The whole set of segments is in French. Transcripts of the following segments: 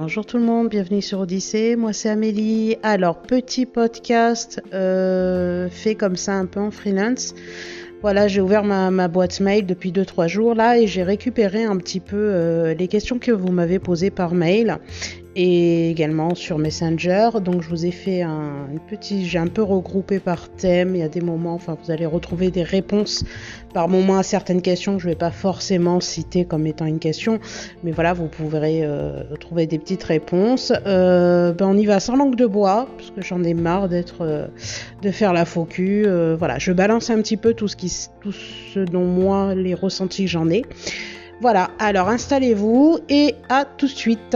Bonjour tout le monde, bienvenue sur Odyssée, moi c'est Amélie. Alors, petit podcast fait comme ça un peu en freelance. Voilà, j'ai ouvert ma boîte mail depuis 2-3 jours là et j'ai récupéré un petit peu les questions que vous m'avez posées par mail et également sur Messenger. Donc je vous ai fait j'ai un peu regroupé par thème. Il y a des moments, enfin vous allez retrouver des réponses par moment à certaines questions que je ne vais pas forcément citer comme étant une question, mais voilà, vous pourrez trouver des petites réponses. On y va sans langue de bois parce que j'en ai marre de faire la faux cul. Voilà, je balance un petit peu tout ce dont moi les ressentis que j'en ai. Voilà, alors installez-vous et à tout de suite.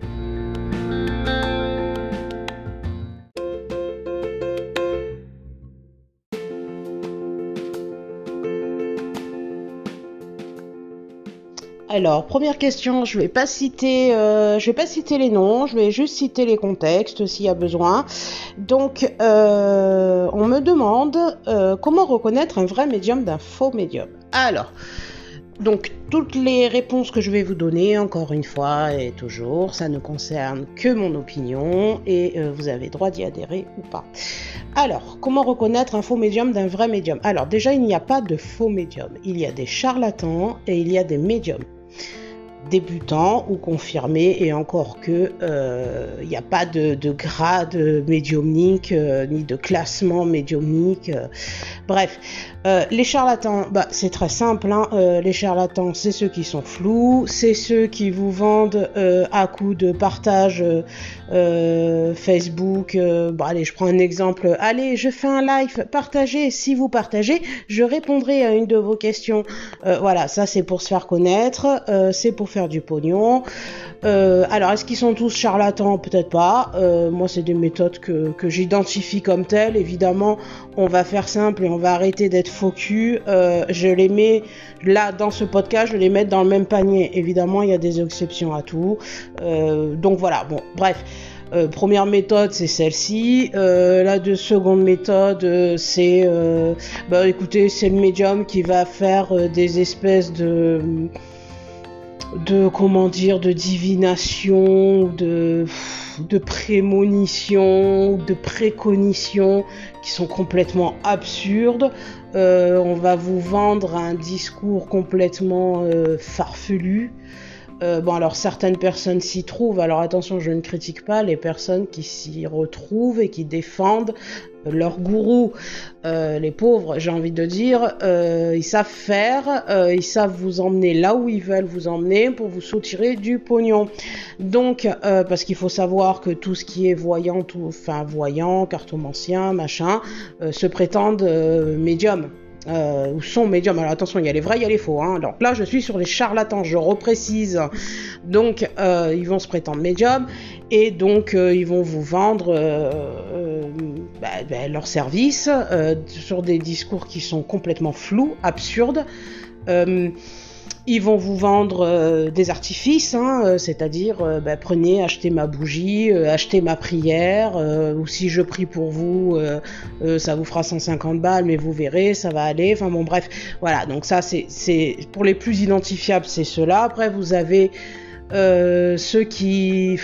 Alors, première question, je vais pas citer les noms, je vais juste citer les contextes s'il y a besoin. Donc, on me demande comment reconnaître un vrai médium d'un faux médium. Alors, donc toutes les réponses que je vais vous donner, encore une fois et toujours, ça ne concerne que mon opinion et vous avez droit d'y adhérer ou pas. Alors, comment reconnaître un faux médium d'un vrai médium? Alors déjà, il n'y a pas de faux médium, il y a des charlatans et il y a des médiums. Débutants ou confirmés, et encore que il n'y a pas de grade médiumnique ni de classement médiumnique. Bref, les charlatans, c'est très simple, hein. Les charlatans, c'est ceux qui sont flous, c'est ceux qui vous vendent à coup de partage Facebook. Allez, je prends un exemple. Allez, je fais un live, partagez. Si vous partagez, je répondrai à une de vos questions. Voilà, ça c'est pour se faire connaître, c'est pour faire du pognon. Alors, est-ce qu'ils sont tous charlatans? Peut-être pas. Moi, c'est des méthodes que j'identifie comme telles. Évidemment, on va faire simple et on va arrêter d'être faux cul. Je les mets là dans ce podcast, je les mets dans le même panier. Évidemment, il y a des exceptions à tout. Donc voilà. Bon, bref. Première méthode, c'est celle-ci. La seconde méthode, c'est écoutez, c'est le médium qui va faire des espèces de divination, de prémonition, de préconition qui sont complètement absurdes. On va vous vendre un discours complètement farfelu. Alors certaines personnes s'y trouvent, alors attention, je ne critique pas les personnes qui s'y retrouvent et qui défendent leur gourou. Les pauvres, j'ai envie de dire, ils savent faire, ils savent vous emmener là où ils veulent vous emmener pour vous soutirer du pognon. Donc, parce qu'il faut savoir que tout ce qui est voyant, cartomancien, machin, se prétendent médium. Ou sont médiums. Alors attention, il y a les vrais, il y a les faux, hein. Donc là, je suis sur les charlatans, je reprécise. Donc, ils vont se prétendre médiums et donc ils vont vous vendre leurs services sur des discours qui sont complètement flous, absurdes. Ils vont vous vendre des artifices, hein, c'est-à-dire prenez, achetez ma bougie, achetez ma prière, ou si je prie pour vous, ça vous fera 150 balles, mais vous verrez, ça va aller. Enfin bon, bref, voilà. Donc ça, c'est pour les plus identifiables, c'est ceux-là. Après, vous avez ceux qui...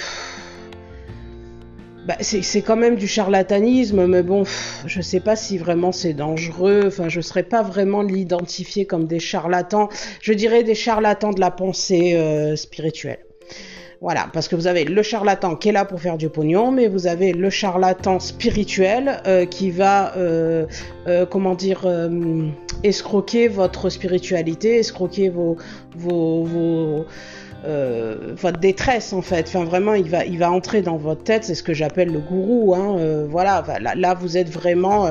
c'est quand même du charlatanisme, mais bon, je sais pas si vraiment c'est dangereux. Enfin, je serais pas vraiment l'identifier comme des charlatans. Je dirais des charlatans de la pensée spirituelle. Voilà, parce que vous avez le charlatan qui est là pour faire du pognon, mais vous avez le charlatan spirituel qui va, escroquer votre spiritualité, escroquer votre détresse en fait. Enfin vraiment, il va entrer dans votre tête. C'est ce que j'appelle le gourou, hein. Voilà, là vous êtes vraiment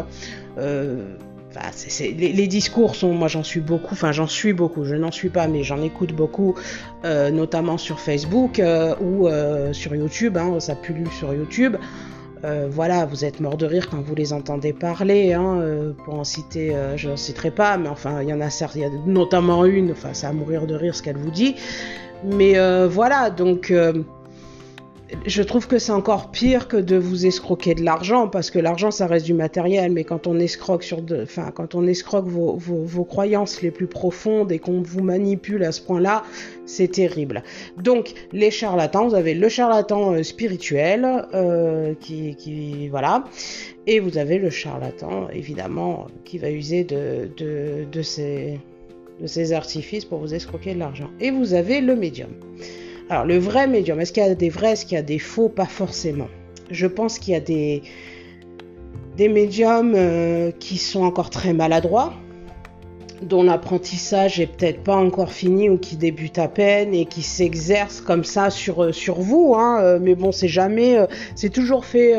les discours sont, moi j'en suis beaucoup, je n'en suis pas, mais j'en écoute beaucoup, notamment sur Facebook ou sur YouTube, hein, ça pullule sur YouTube. Voilà, vous êtes mort de rire quand vous les entendez parler, hein, pour en citer, je n'en citerai pas, mais enfin il y en a certes, il y a notamment une, enfin c'est à mourir de rire ce qu'elle vous dit, mais voilà, donc je trouve que c'est encore pire que de vous escroquer de l'argent, parce que l'argent, ça reste du matériel, mais quand on escroque quand on escroque vos croyances les plus profondes et qu'on vous manipule à ce point-là, c'est terrible. Donc, les charlatans, vous avez le charlatan spirituel, voilà, et vous avez le charlatan, évidemment, qui va user de ces artifices pour vous escroquer de l'argent. Et vous avez le médium. Alors, le vrai médium, est-ce qu'il y a des vrais, est-ce qu'il y a des faux? Pas forcément. Je pense qu'il y a des médiums qui sont encore très maladroits, dont l'apprentissage est peut-être pas encore fini ou qui débute à peine et qui s'exercent comme ça sur vous, hein, mais bon, c'est jamais, c'est toujours fait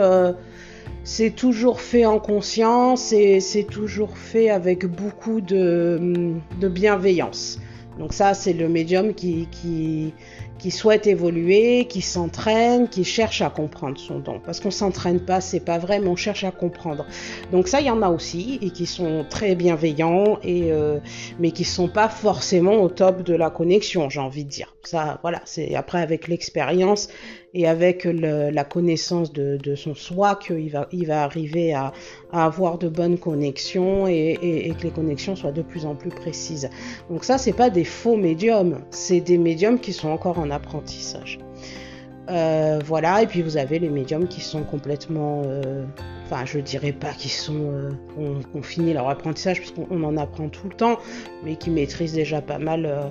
en conscience et c'est toujours fait avec beaucoup de bienveillance. Donc ça, c'est le médium qui souhaite évoluer, qui s'entraîne, qui cherche à comprendre son don. Parce qu'on s'entraîne pas, c'est pas vrai, mais on cherche à comprendre. Donc ça, il y en a aussi, et qui sont très bienveillants, mais qui sont pas forcément au top de la connexion, j'ai envie de dire. Ça, voilà, c'est après avec l'expérience et avec la connaissance de son soi qu'il va arriver à avoir de bonnes connexions et que les connexions soient de plus en plus précises. Donc ça, c'est pas des faux médiums, c'est des médiums qui sont encore en apprentissage. Voilà, et puis vous avez les médiums qui sont complètement... je dirais pas qu'ils ont fini leur apprentissage, parce qu'on en apprend tout le temps, mais qui maîtrisent déjà pas mal.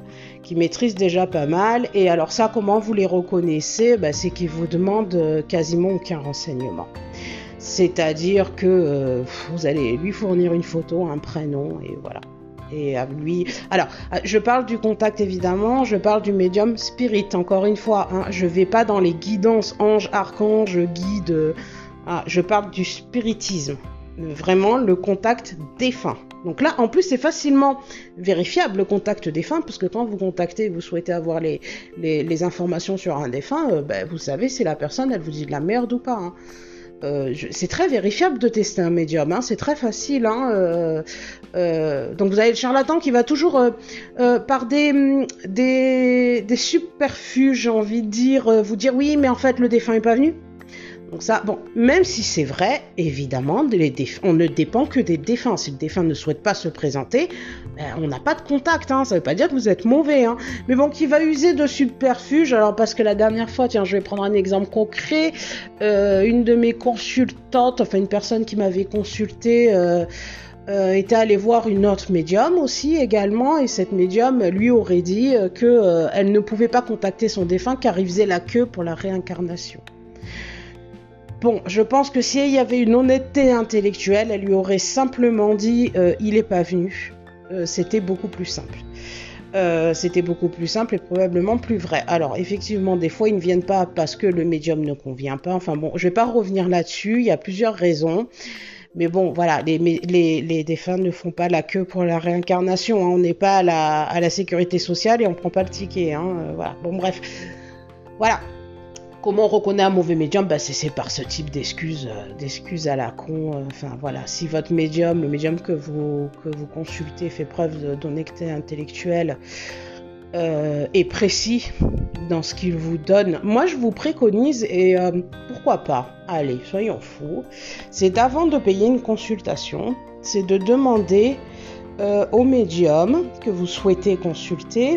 Et alors ça, comment vous les reconnaissez? C'est qu'ils vous demandent quasiment aucun renseignement. C'est-à-dire que vous allez lui fournir une photo, un prénom, et voilà. Et à lui... Alors, je parle du contact évidemment, je parle du médium spirit, encore une fois, hein, je vais pas dans les guidances ange, archange, guide... je parle du spiritisme, vraiment le contact défunt. Donc là, en plus, c'est facilement vérifiable, le contact défunt, parce que quand vous contactez, vous souhaitez avoir les informations sur un défunt, vous savez si la personne, elle vous dit de la merde ou pas, hein. C'est très vérifiable de tester un médium, hein, c'est très facile. Donc vous avez le charlatan qui va toujours par des subterfuges, j'ai envie de dire, vous dire oui, mais en fait le défunt est pas venu. Donc ça, bon, même si c'est vrai, évidemment, on ne dépend que des défunts. Si le défunt ne souhaite pas se présenter, on n'a pas de contact, hein. Ça veut pas dire que vous êtes mauvais, hein. Mais bon, qui va user de subterfuges, alors parce que la dernière fois, tiens, je vais prendre un exemple concret, une de mes consultantes, enfin une personne qui m'avait consulté, était allée voir une autre médium aussi également, et cette médium lui aurait dit qu'elle ne pouvait pas contacter son défunt car il faisait la queue pour la réincarnation. Bon, je pense que si il y avait une honnêteté intellectuelle, elle lui aurait simplement dit il est pas venu. C'était beaucoup plus simple. C'était beaucoup plus simple et probablement plus vrai. Alors, effectivement, des fois, ils ne viennent pas parce que le médium ne convient pas. Enfin bon, je vais pas revenir là-dessus. Il y a plusieurs raisons. Mais bon, voilà, les défunts ne font pas la queue pour la réincarnation, hein. On n'est pas à la sécurité sociale et on prend pas le ticket, hein. Voilà. Bon, bref. Voilà. Comment on reconnaît un mauvais médium? C'est par ce type d'excuses à la con. Enfin voilà, si votre médium, le médium que vous consultez fait preuve d'honnêteté intellectuelle et précis dans ce qu'il vous donne, moi je vous préconise, et pourquoi pas, allez, soyons fous, c'est d'avant de payer une consultation, c'est de demander au médium que vous souhaitez consulter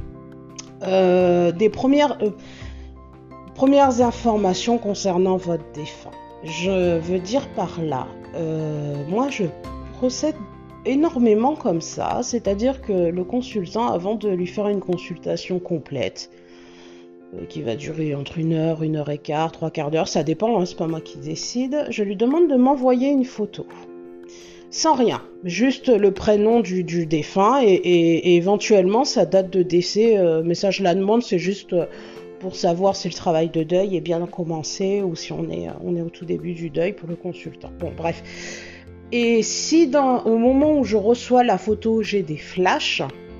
des premières informations concernant votre défunt. Je veux dire par là, moi je procède énormément comme ça, c'est-à-dire que le consultant, avant de lui faire une consultation complète, qui va durer entre 1 heure, 1 heure et quart, 3/4 d'heure, ça dépend, hein, c'est pas moi qui décide, je lui demande de m'envoyer une photo. Sans rien, juste le prénom du défunt et éventuellement sa date de décès, mais ça je la demande, c'est juste... pour savoir si le travail de deuil est bien commencé ou si on est au tout début du deuil pour le consultant. Bon, bref. Et si au moment où je reçois la photo, j'ai des flashs,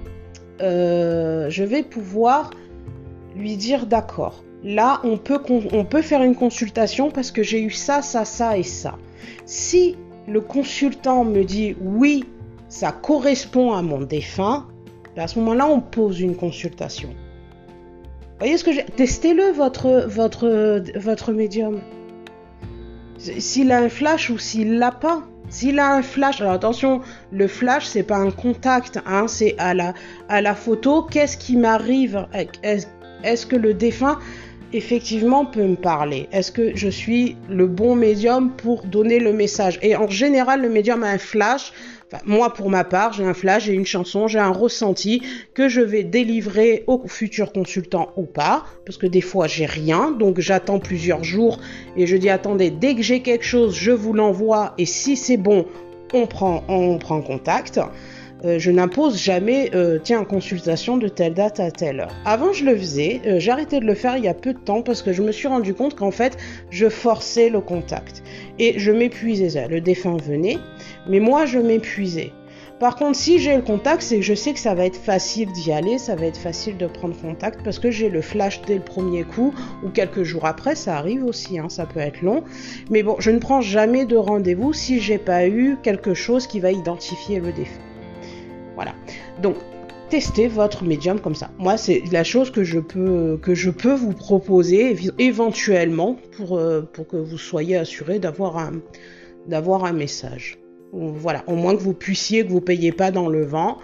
je vais pouvoir lui dire d'accord. Là, on peut faire une consultation parce que j'ai eu ça, ça, ça et ça. Si le consultant me dit oui, ça correspond à mon défunt, à ce moment-là, on pose une consultation. Voyez ce que j'ai... Testez-le, votre médium. S'il a un flash ou s'il l'a pas. S'il a un flash, alors attention, le flash, c'est pas un contact, hein, c'est à la photo. Qu'est-ce qui m'arrive? Est-ce que le défunt, effectivement, peut me parler? Est-ce que je suis le bon médium pour donner le message? Et en général, le médium a un flash. Enfin, moi, pour ma part, j'ai un flash, j'ai une chanson, j'ai un ressenti que je vais délivrer au futur consultant ou pas, parce que des fois, j'ai rien, donc j'attends plusieurs jours et je dis, attendez, dès que j'ai quelque chose, je vous l'envoie et si c'est bon, on prend contact. Je n'impose jamais, consultation de telle date à telle heure. Avant, je le faisais, j'ai arrêté de le faire il y a peu de temps parce que je me suis rendu compte qu'en fait, je forçais le contact et je m'épuisais. Le défunt venait, mais moi, je m'épuisais. Par contre, si j'ai le contact, c'est que je sais que ça va être facile d'y aller, ça va être facile de prendre contact parce que j'ai le flash dès le premier coup ou quelques jours après, ça arrive aussi, hein, ça peut être long. Mais bon, je ne prends jamais de rendez-vous si j'ai pas eu quelque chose qui va identifier le défunt. Voilà. Donc, testez votre médium comme ça. Moi, c'est la chose que je peux vous proposer éventuellement pour que vous soyez assuré d'avoir un message. Voilà, au moins que vous payiez pas dans le vent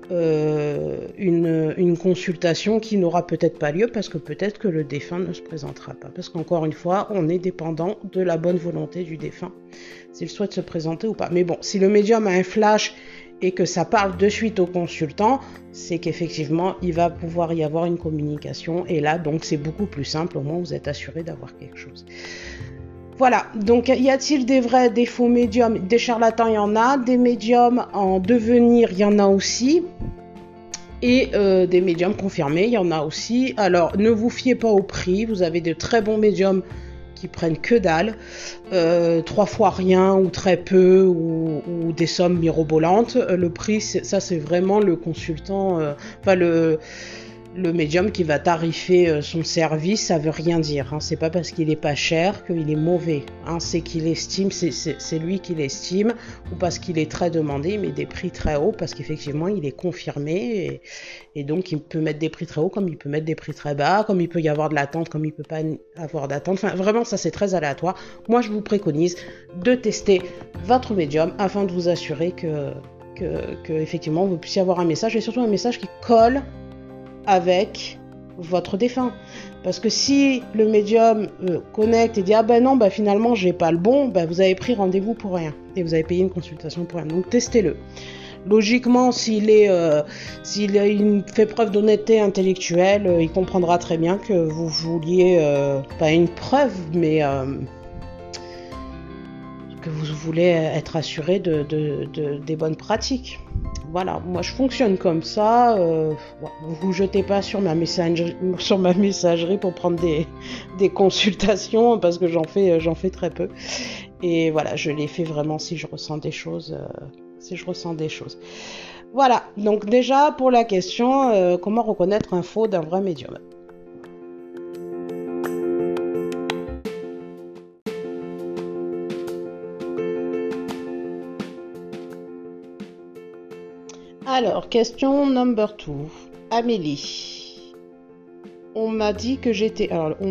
une consultation qui n'aura peut-être pas lieu parce que peut-être que le défunt ne se présentera pas. Parce qu'encore une fois, on est dépendant de la bonne volonté du défunt, s'il souhaite se présenter ou pas. Mais bon, si le médium a un flash et que ça parle de suite au consultant, c'est qu'effectivement, il va pouvoir y avoir une communication. Et là, donc, c'est beaucoup plus simple. Au moins, vous êtes assuré d'avoir quelque chose. Voilà. Donc, y a-t-il des vrais, des faux médiums? Des charlatans, il y en a. Des médiums en devenir, il y en a aussi. Et des médiums confirmés, il y en a aussi. Alors, ne vous fiez pas au prix. Vous avez de très bons médiums qui prennent que dalle, 3 fois rien ou très peu ou des sommes mirobolantes. Le prix, ça c'est vraiment le consultant, le médium qui va tarifer son service, ça veut rien dire. Hein. C'est pas parce qu'il est pas cher qu'il est mauvais. Hein. C'est qu'il estime, c'est lui qui l'estime, ou parce qu'il est très demandé, il met des prix très hauts parce qu'effectivement il est confirmé et donc il peut mettre des prix très hauts comme il peut mettre des prix très bas, comme il peut y avoir de l'attente, comme il peut pas avoir d'attente. Enfin vraiment ça c'est très aléatoire. Moi je vous préconise de tester votre médium afin de vous assurer que effectivement vous puissiez avoir un message et surtout un message qui colle avec votre défunt. Parce que si le médium connecte et dit « Ah ben non, ben finalement j'ai pas le bon », ben vous avez pris rendez-vous pour rien. Et vous avez payé une consultation pour rien. Donc testez-le. Logiquement, s'il fait preuve d'honnêteté intellectuelle, il comprendra très bien que vous vouliez, pas une preuve, mais que vous voulez être assuré des bonnes pratiques. Voilà, moi je fonctionne comme ça. Vous jetez pas sur ma messagerie pour prendre des consultations parce que j'en fais très peu. Et voilà, je les fais vraiment si je ressens des choses. Voilà, donc déjà pour la question, comment reconnaître un faux d'un vrai médium? Alors, question number 2. Amélie. On m'a dit que j'étais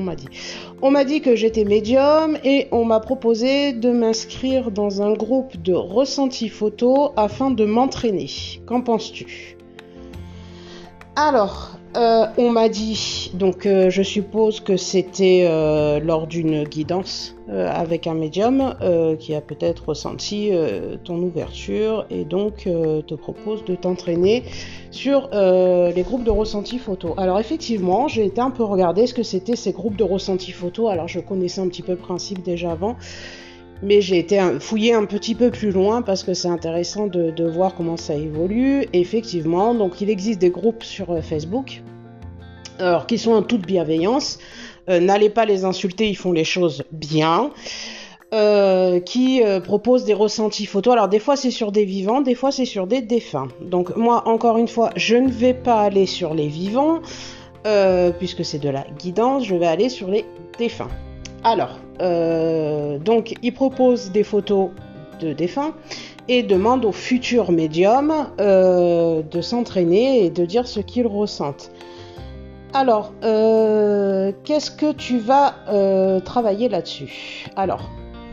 médium et on m'a proposé de m'inscrire dans un groupe de ressenti photo afin de m'entraîner. Qu'en penses-tu? Alors, on m'a dit, donc je suppose que c'était lors d'une guidance avec un médium qui a peut-être ressenti ton ouverture et donc te propose de t'entraîner sur les groupes de ressenti photo. Alors effectivement, j'ai été un peu regarder ce que c'était ces groupes de ressenti photo. Alors je connaissais un petit peu le principe déjà avant, mais j'ai été fouiller un petit peu plus loin parce que c'est intéressant de voir comment ça évolue. Et effectivement, donc il existe des groupes sur Facebook, alors qui sont en toute bienveillance. N'allez pas les insulter, ils font les choses bien. Qui proposent des ressentis photos. Alors des fois c'est sur des vivants, des fois c'est sur des défunts. Donc moi encore une fois, je ne vais pas aller sur les vivants puisque c'est de la guidance. Je vais aller sur les défunts. Alors, donc, il propose des photos de défunts et demande aux futurs médiums de s'entraîner et de dire ce qu'ils ressentent. Alors, qu'est-ce que tu vas travailler là-dessus? Alors,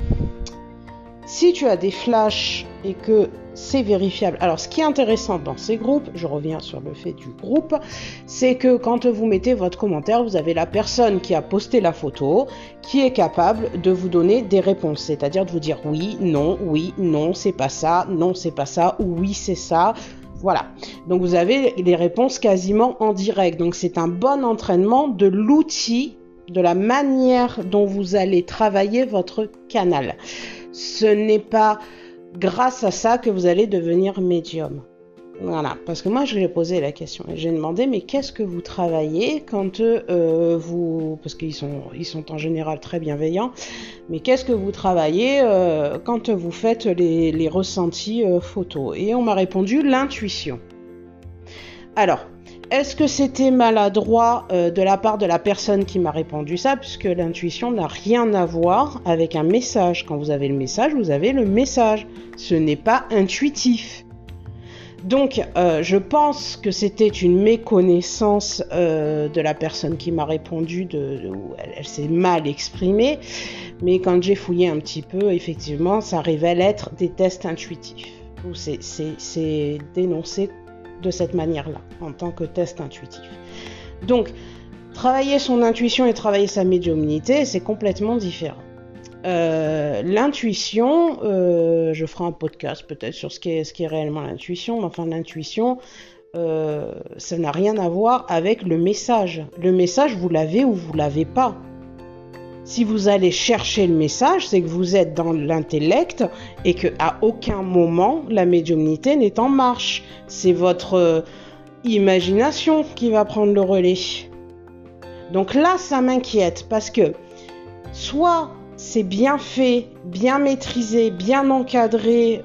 si tu as des flashs et que c'est vérifiable. Alors, ce qui est intéressant dans ces groupes, je reviens sur le fait du groupe, c'est que quand vous mettez votre commentaire, vous avez la personne qui a posté la photo qui est capable de vous donner des réponses, c'est-à-dire de vous dire oui, non, c'est pas ça, non, c'est pas ça, ou oui, c'est ça. Voilà. Donc, vous avez les réponses quasiment en direct. Donc, c'est un bon entraînement de l'outil, de la manière dont vous allez travailler votre canal. Ce n'est pas grâce à ça que vous allez devenir médium. Voilà, parce que moi je lui ai posé la question et j'ai demandé mais qu'est-ce que vous travaillez quand vous, parce qu'ils sont en général très bienveillants, mais qu'est-ce que vous travaillez quand vous faites les ressentis photos? Et on m'a répondu l'intuition. Alors, est-ce que c'était maladroit de la part de la personne qui m'a répondu ça, puisque l'intuition n'a rien à voir avec un message. Quand vous avez le message, vous avez le message. Ce n'est pas intuitif. Donc, je pense que c'était une méconnaissance de la personne qui m'a répondu, elle s'est mal exprimée, mais quand j'ai fouillé un petit peu, effectivement, ça révèle être des tests intuitifs, où c'est dénoncé de cette manière-là, en tant que test intuitif. Donc, travailler son intuition et travailler sa médiumnité, c'est complètement différent. L'intuition, je ferai un podcast peut-être sur ce qui est réellement l'intuition, mais enfin l'intuition, ça n'a rien à voir avec le message. Le message, vous l'avez ou vous l'avez pas. Si vous allez chercher le message, c'est que vous êtes dans l'intellect et qu'à aucun moment la médiumnité n'est en marche. C'est votre imagination qui va prendre le relais. Donc là, ça m'inquiète parce que soit c'est bien fait, bien maîtrisé, bien encadré,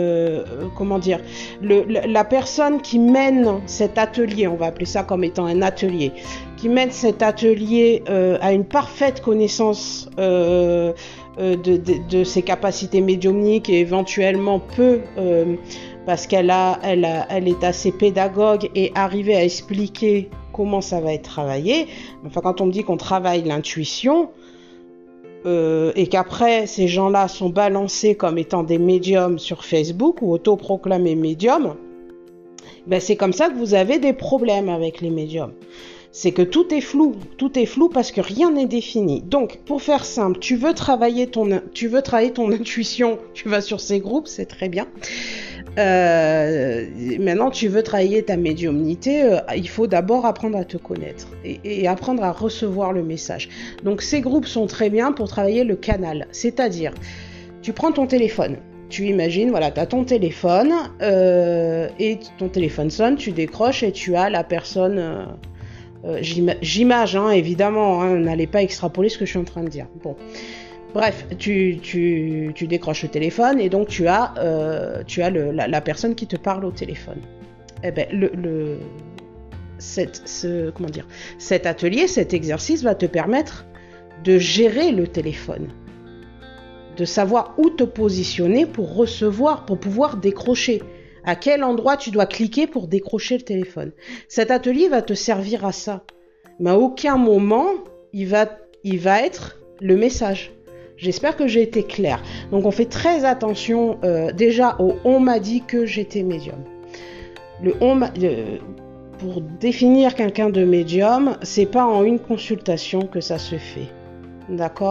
la personne qui mène cet atelier, on va appeler ça comme étant un atelier, qui mène cet atelier a une parfaite connaissance de ses capacités médiumniques et éventuellement peut, parce qu'elle est assez pédagogue et arrivée à expliquer comment ça va être travaillé. Enfin, quand on me dit qu'on travaille l'intuition, et qu'après ces gens-là sont balancés comme étant des médiums sur Facebook ou autoproclamés médiums, ben c'est comme ça que vous avez des problèmes avec les médiums. C'est que tout est flou parce que rien n'est défini. Donc, pour faire simple, tu veux travailler ton intuition, tu vas sur ces groupes, c'est très bien. Maintenant, tu veux travailler ta médiumnité, il faut d'abord apprendre à te connaître et apprendre à recevoir le message. Donc, ces groupes sont très bien pour travailler le canal. C'est-à-dire, tu prends ton téléphone. Tu imagines, voilà, tu as ton téléphone et ton téléphone sonne, tu décroches et tu as la personne... j'image, hein, évidemment, hein, n'allez pas extrapoler ce que je suis en train de dire. Bon, bref, tu décroches le téléphone et donc tu as la personne qui te parle au téléphone. Eh ben, cet atelier, cet exercice va te permettre de gérer le téléphone, de savoir où te positionner pour recevoir, pour pouvoir décrocher. À quel endroit tu dois cliquer pour décrocher le téléphone. Cet atelier va te servir à ça. Mais à aucun moment, il va être le message. J'espère que j'ai été claire. Donc on fait très attention déjà au « on m'a dit que j'étais médium ». Pour définir quelqu'un de médium, c'est pas en une consultation que ça se fait. D'accord ?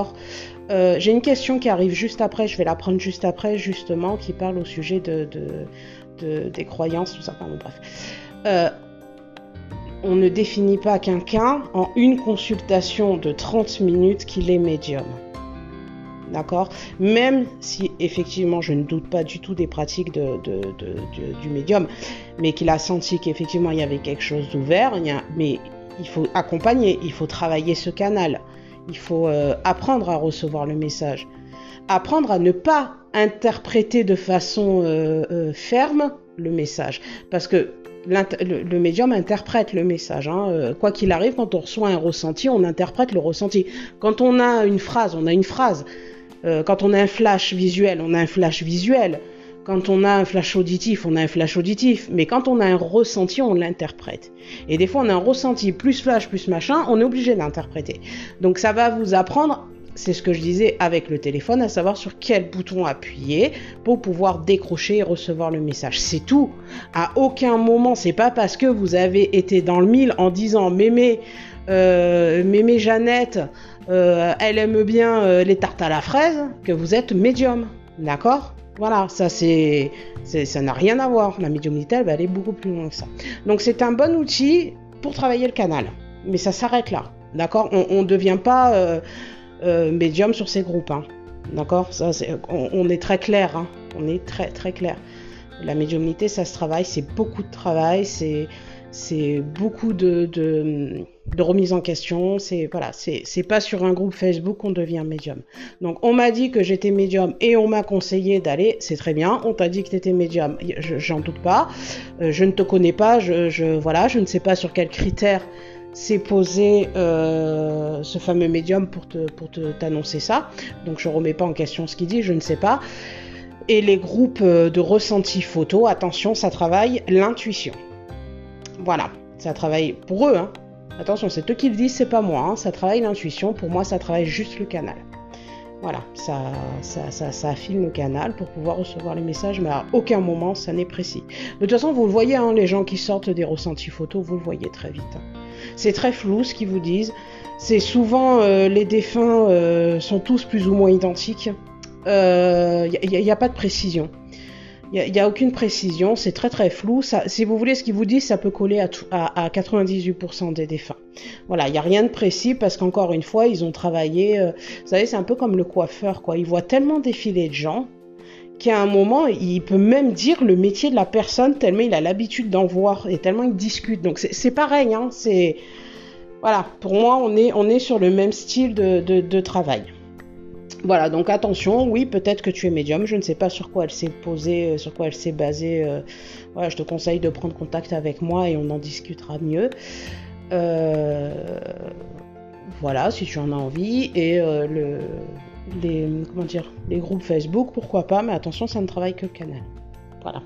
J'ai une question qui arrive juste après, je vais la prendre juste après, justement, qui parle au sujet des croyances, tout ça, pardon, bref. On ne définit pas quelqu'un en une consultation de 30 minutes qu'il est médium. D'accord ? Même si, effectivement, je ne doute pas du tout des pratiques du médium, mais qu'il a senti qu'effectivement, il y avait quelque chose d'ouvert, mais il faut accompagner, il faut travailler ce canal, il faut apprendre à recevoir le message. Apprendre à ne pas interpréter de façon ferme le message. Parce que le médium interprète le message. Hein. Quoi qu'il arrive, quand on reçoit un ressenti, on interprète le ressenti. Quand on a une phrase, on a une phrase. Quand on a un flash visuel, on a un flash visuel. Quand on a un flash auditif, on a un flash auditif. Mais quand on a un ressenti, on l'interprète. Et des fois, on a un ressenti plus flash, plus machin, on est obligé d'interpréter. Donc ça va vous apprendre, c'est ce que je disais avec le téléphone, à savoir sur quel bouton appuyer pour pouvoir décrocher et recevoir le message. C'est tout. À aucun moment, c'est pas parce que vous avez été dans le mille en disant mémé Jeannette, elle aime bien les tartes à la fraise, que vous êtes médium. D'accord ? Voilà, ça n'a rien à voir. La médiumnité, elle va aller beaucoup plus loin que ça. Donc c'est un bon outil pour travailler le canal. Mais ça s'arrête là. D'accord ? On ne devient pas médium sur ces groupes. Hein. D'accord ? Ça, on est très clair. Hein. On est très très clair. La médiumnité, ça se travaille. C'est beaucoup de travail. C'est beaucoup de remise en question. C'est pas sur un groupe Facebook qu'on devient médium. Donc on m'a dit que j'étais médium et on m'a conseillé d'aller, c'est très bien. On t'a dit que t'étais médium, j'en doute pas. Je ne te connais pas, je ne sais pas sur quels critères s'est posé ce fameux médium pour t'annoncer ça. Donc je remets pas en question ce qu'il dit, je ne sais pas. Et les groupes de ressenti photo, attention, ça travaille l'intuition. Voilà, ça travaille pour eux, hein. Attention, c'est eux qui le disent, c'est pas moi, hein. Ça travaille l'intuition, pour moi ça travaille juste le canal. Voilà, ça affine le canal pour pouvoir recevoir les messages, mais à aucun moment ça n'est précis. De toute façon, vous le voyez, hein, les gens qui sortent des ressentis photos, vous le voyez très vite. Hein. C'est très flou ce qu'ils vous disent, c'est souvent les défunts sont tous plus ou moins identiques, y a pas de précision. Il n'y a aucune précision, c'est très très flou. Ça, si vous voulez, ce qu'ils vous disent, ça peut coller à 98% des défunts. Voilà, il n'y a rien de précis parce qu'encore une fois, ils ont travaillé... vous savez, c'est un peu comme le coiffeur, quoi. Il voit tellement défiler de gens qu'à un moment, il peut même dire le métier de la personne tellement il a l'habitude d'en voir et tellement il discute. Donc c'est pareil, hein, c'est... Voilà, pour moi, on est sur le même style de travail. Voilà, donc attention, oui, peut-être que tu es médium, je ne sais pas sur quoi elle s'est posée, sur quoi elle s'est basée. Voilà, je te conseille de prendre contact avec moi et on en discutera mieux. Voilà, si tu en as envie. Et les groupes Facebook, pourquoi pas, mais attention, ça ne travaille que le canal. Voilà.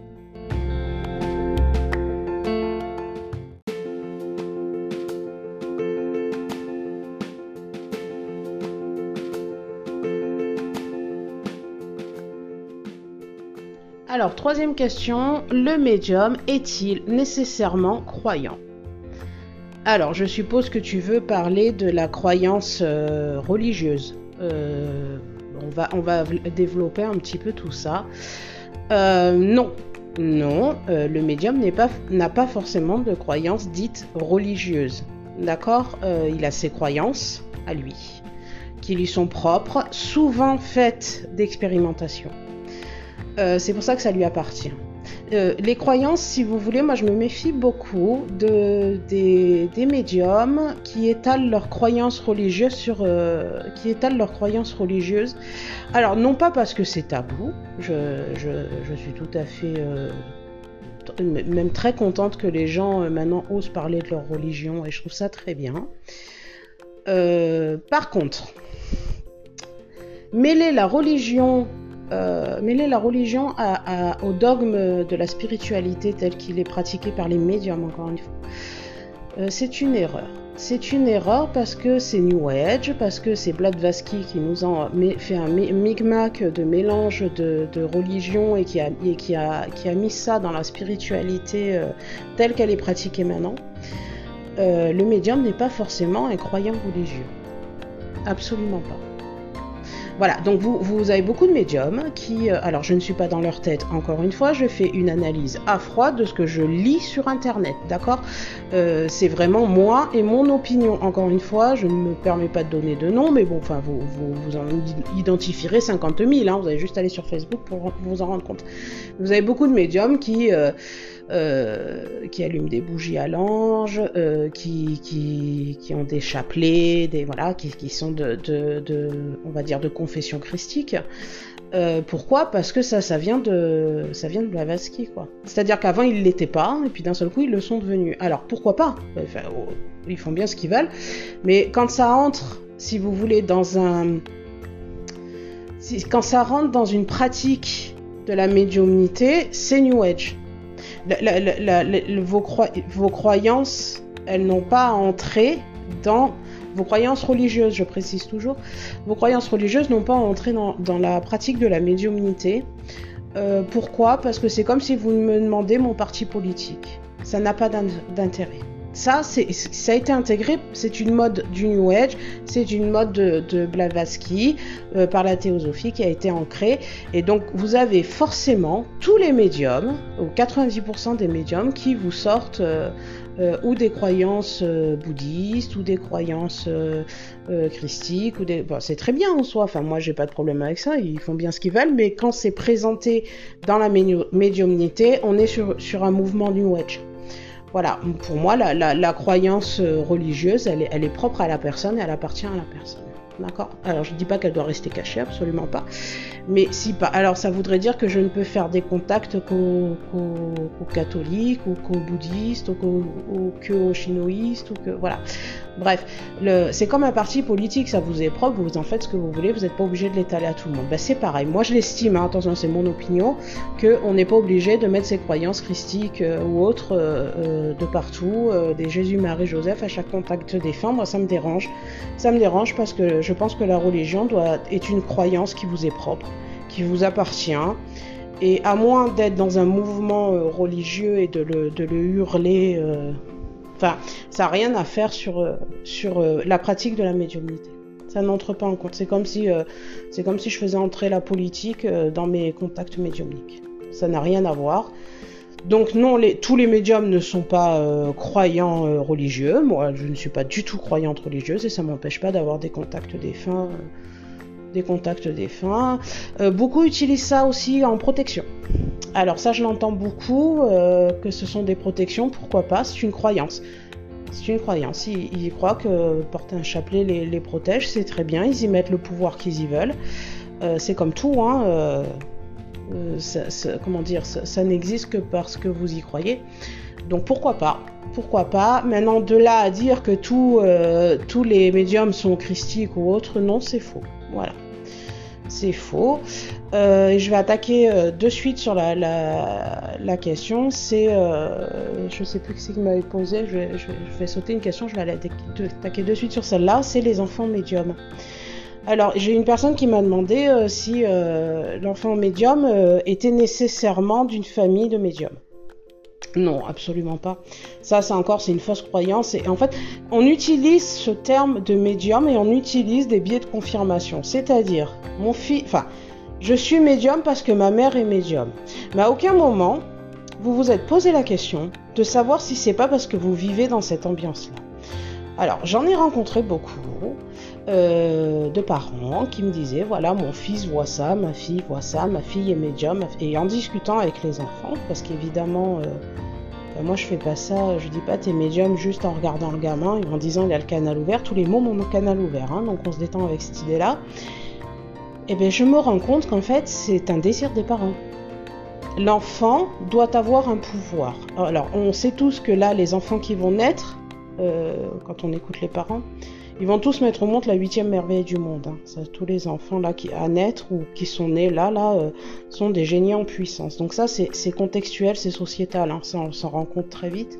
Alors, troisième question, le médium est-il nécessairement croyant ? Alors, je suppose que tu veux parler de la croyance religieuse. On va développer un petit peu tout ça. Non, le médium n'a pas forcément de croyance dite religieuse. D'accord ? Il a ses croyances à lui, qui lui sont propres, souvent faites d'expérimentation. C'est pour ça que ça lui appartient. Les croyances, si vous voulez, moi je me méfie beaucoup des médiums qui étalent leurs croyances religieuses Alors non pas parce que c'est tabou, je suis tout à fait même très contente que les gens maintenant osent parler de leur religion et je trouve ça très bien. Par contre, mêler la religion au dogme de la spiritualité tel qu'il est pratiqué par les médiums, encore une fois. C'est une erreur. C'est une erreur parce que c'est New Age, parce que c'est Blavatsky qui nous a fait un micmac de mélange de religion et qui a mis ça dans la spiritualité telle qu'elle est pratiquée maintenant. Le médium n'est pas forcément un croyant religieux. Absolument pas. Voilà, donc vous avez beaucoup de médiums qui... alors, je ne suis pas dans leur tête, encore une fois, je fais une analyse à froid de ce que je lis sur Internet, d'accord ? C'est vraiment moi et mon opinion. Encore une fois, je ne me permets pas de donner de nom, mais bon, enfin, vous en identifierez 50 000, hein, vous allez juste aller sur Facebook pour vous en rendre compte. Vous avez beaucoup de médiums qui allument des bougies à l'ange, qui ont des chapelets, qui sont on va dire de confession christique. Pourquoi ? Parce que ça vient de Blavatsky, quoi. C'est-à-dire qu'avant ils l'étaient pas, et puis d'un seul coup ils le sont devenus. Alors pourquoi pas ? Enfin, ils font bien ce qu'ils veulent, mais quand ça entre, si vous voulez, quand ça rentre dans une pratique de la médiumnité, c'est New Age. Vos croyances, elles n'ont pas à entrer dans vos croyances religieuses, je précise toujours. Vos croyances religieuses n'ont pas à entrer dans la pratique de la médiumnité. Pourquoi ? Parce que c'est comme si vous me demandez mon parti politique. Ça n'a pas d'intérêt. Ça a été intégré, c'est une mode du New Age, c'est une mode de Blavatsky par la théosophie qui a été ancrée. Et donc vous avez forcément tous les médiums, ou 90% des médiums, qui vous sortent ou des croyances bouddhistes, ou des croyances christiques, bon, c'est très bien en soi, enfin moi j'ai pas de problème avec ça, ils font bien ce qu'ils veulent, mais quand c'est présenté dans la médiumnité, on est sur un mouvement New Age. Voilà, pour moi, la croyance religieuse, elle est propre à la personne et elle appartient à la personne. D'accord ? Alors, je ne dis pas qu'elle doit rester cachée, absolument pas. Mais si pas, alors ça voudrait dire que je ne peux faire des contacts qu'aux catholiques, ou qu'aux bouddhistes, ou qu'aux shintoïstes, ou que voilà. Bref, c'est comme un parti politique, ça vous est propre, vous en faites ce que vous voulez, vous n'êtes pas obligé de l'étaler à tout le monde. Ben, c'est pareil, moi je l'estime, hein, attention, c'est mon opinion, qu'on n'est pas obligé de mettre ses croyances christiques ou autres de partout, des Jésus, Marie, Joseph à chaque contact défunt. Moi ça me dérange. Ça me dérange parce que je pense que la religion est une croyance qui vous est propre, qui vous appartient. Et à moins d'être dans un mouvement religieux et de le hurler, enfin, ça n'a rien à faire sur la pratique de la médiumnité. Ça n'entre pas en compte. C'est comme si je faisais entrer la politique dans mes contacts médiumniques. Ça n'a rien à voir. Donc non, tous les médiums ne sont pas croyants religieux. Moi, je ne suis pas du tout croyante religieuse et ça ne m'empêche pas d'avoir des contacts défunts. Beaucoup utilisent ça aussi en protection. Alors ça, je l'entends beaucoup, que ce sont des protections, pourquoi pas, c'est une croyance. C'est une croyance, ils croient que porter un chapelet les protège, c'est très bien, ils y mettent le pouvoir qu'ils y veulent. C'est comme tout, hein, ça n'existe que parce que vous y croyez. Donc pourquoi pas. Maintenant, de là à dire que tous les médiums sont christiques ou autres, non, c'est faux. Voilà, c'est faux. Je vais attaquer de suite sur la question. C'est, je sais plus qui m'avait posé. Je vais sauter une question. Je vais attaquer de suite sur celle-là. C'est les enfants médiums. Alors, j'ai une personne qui m'a demandé si l'enfant médium était nécessairement d'une famille de médiums. Non, absolument pas. Ça, c'est une fausse croyance. Et en fait, on utilise ce terme de médium et on utilise des biais de confirmation. C'est-à-dire, je suis médium parce que ma mère est médium. Mais à aucun moment, vous vous êtes posé la question de savoir si c'est pas parce que vous vivez dans cette ambiance-là. Alors, j'en ai rencontré beaucoup de parents qui me disaient, voilà, mon fils voit ça, ma fille voit ça, ma fille est médium. Et en discutant avec les enfants, parce qu'évidemment, moi je fais pas ça, je dis pas t'es médium juste en regardant le gamin et en disant il a le canal ouvert, tous les mots ont le canal ouvert, hein, donc on se détend avec cette idée-là. Et bien je me rends compte qu'en fait c'est un désir des parents. L'enfant doit avoir un pouvoir. Alors on sait tous que là les enfants qui vont naître, quand on écoute les parents, ils vont tous mettre au monde la 8e merveille du monde. Hein. Ça, tous les enfants là à naître ou qui sont nés là sont des génies en puissance. Donc ça c'est contextuel, c'est sociétal, hein. Ça on s'en rend compte très vite.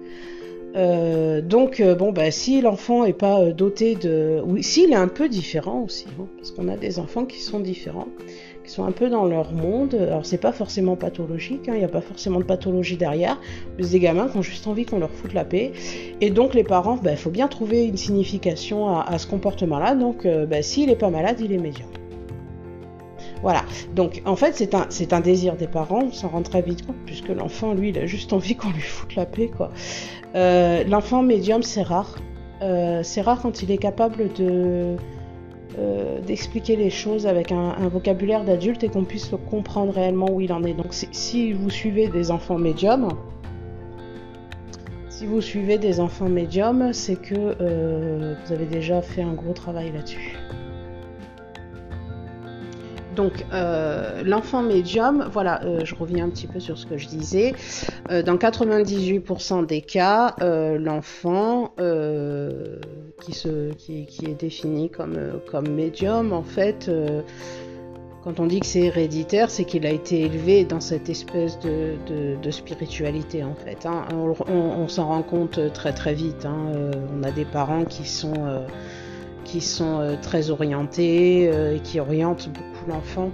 Si l'enfant est pas doté oui, s'il est un peu différent aussi, hein, parce qu'on a des enfants qui sont différents, qui sont un peu dans leur monde. Alors c'est pas forcément pathologique, hein, y a pas forcément de pathologie derrière, mais c'est des gamins qui ont juste envie qu'on leur foute la paix. Et donc les parents, faut bien trouver une signification à ce comportement-là. Donc s'il est pas malade, il est médium. Voilà, donc en fait c'est un désir des parents, on s'en rend très vite compte, puisque l'enfant, lui, il a juste envie qu'on lui foute la paix, quoi. L'enfant médium, c'est rare. C'est rare quand il est capable d'expliquer les choses avec un vocabulaire d'adulte et qu'on puisse comprendre réellement où il en est. Donc si vous suivez des enfants médiums, c'est que vous avez déjà fait un gros travail là-dessus. Donc, l'enfant médium, voilà, je reviens un petit peu sur ce que je disais. Dans 98% des cas, l'enfant qui est défini comme médium, en fait, Quand on dit que c'est héréditaire, c'est qu'il a été élevé dans cette espèce de spiritualité, en fait. Hein. On s'en rend compte très très vite. Hein. On a des parents qui sont très orientés et qui orientent beaucoup l'enfant.